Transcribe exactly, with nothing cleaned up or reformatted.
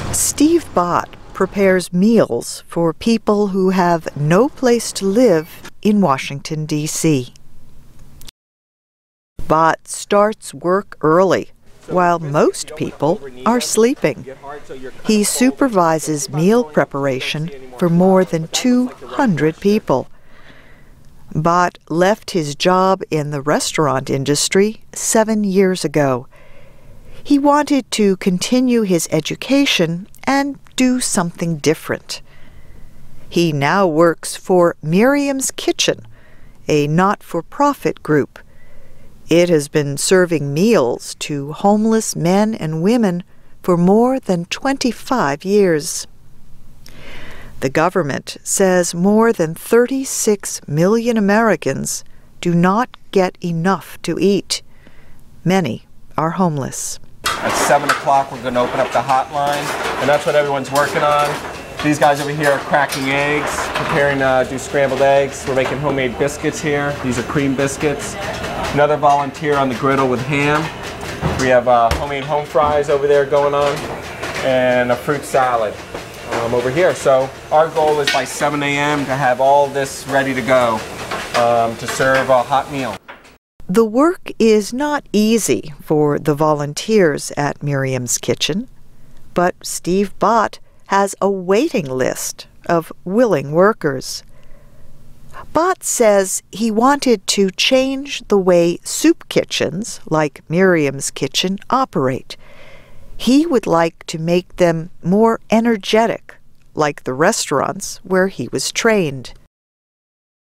Steve Bott prepares meals for people who have no place to live in Washington, D C Bott starts work early, while most people are sleeping. He supervises meal preparation for more than two hundred people. Bott left his job in the restaurant industry seven years ago. He wanted to continue his education and do something different. He now works for Miriam's Kitchen, a not-for-profit group. It has been serving meals to homeless men and women for more than twenty-five years. The government says more than thirty-six million Americans do not get enough to eat. Many are homeless. At seven o'clock, we're going to open up the hotline, and that's what everyone's working on. These guys over here are cracking eggs, preparing to uh, do scrambled eggs. We're making homemade biscuits here. These are cream biscuits. Another volunteer on the griddle with ham. We have uh, homemade home fries over there going on, and a fruit salad um, over here. So our goal is by seven A M to have all this ready to go um, to serve a hot meal. The work is not easy for the volunteers at Miriam's Kitchen, but Steve Bott has a waiting list of willing workers. Bott says he wanted to change the way soup kitchens, like Miriam's Kitchen, operate. He would like to make them more energetic, like the restaurants where he was trained.